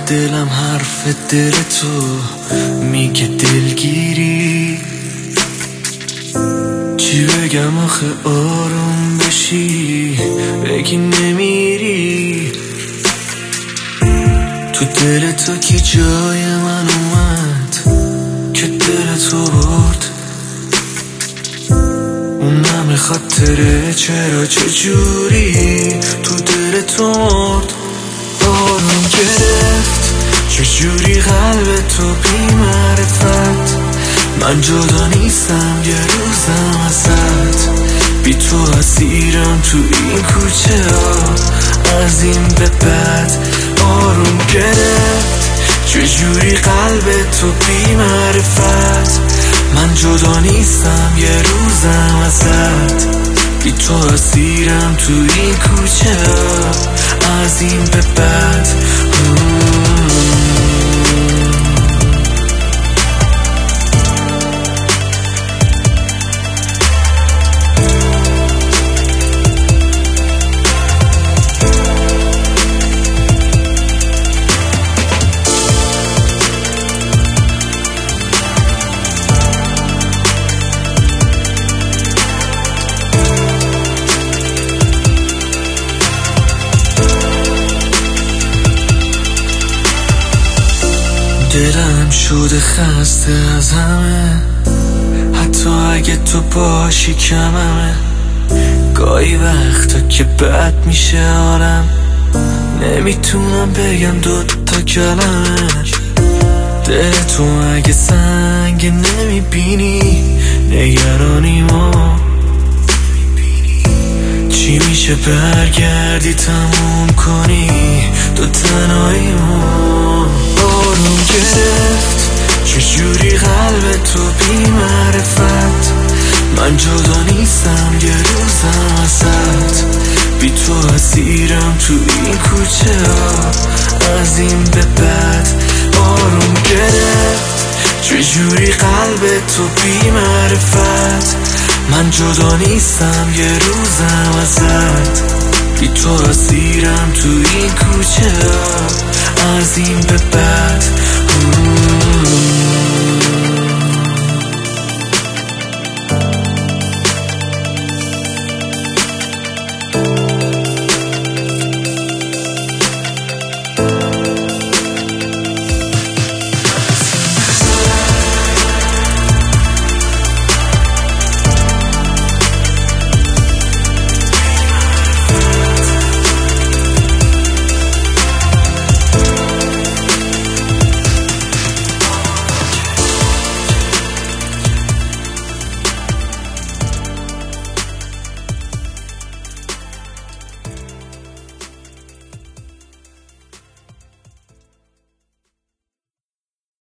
دلم حرف دل تو میگه دلگیری. چی بگم آخه آروم بشی بگی نمیری. تو دل تو کی جای من اومد که دل تو برد. اون همه خاطره چرا چجوری تو دل تو مرد. آروم گرفت چجوری قلب تو بی معرفت. من جدا نیستم یه روزم ازت. بی تو اسیرم تو این کوچه ها از این به بعد. آروم گرفت چجوری قلب تو بی معرفت. من جدا نیستم یه روزم ازت. بی تو اسیرم تو این کوچه ها از این به بعد. دلم شده خسته از همه، حتی اگه تو باشی کممه. گاهی وقتا که بد میشه حالم، نمیتونم بگم دوتا کلمه. دل تو اگه سنگ نمیبینی نگرانیمو. چی میشه برگردی تموم کنی دو تنهاییمو. آروم گرفت چجوری قلب تو بی معرفت. من جدا نیستم یه روزم ازت. بی تو اسیرم تو این کوچه ها از این به بعد. آروم گرفت چجوری قلب تو بی معرفت. من جدا نیستم یه روزم ازت. بی تو اسیرم تو این کوچه ها از این به بعد.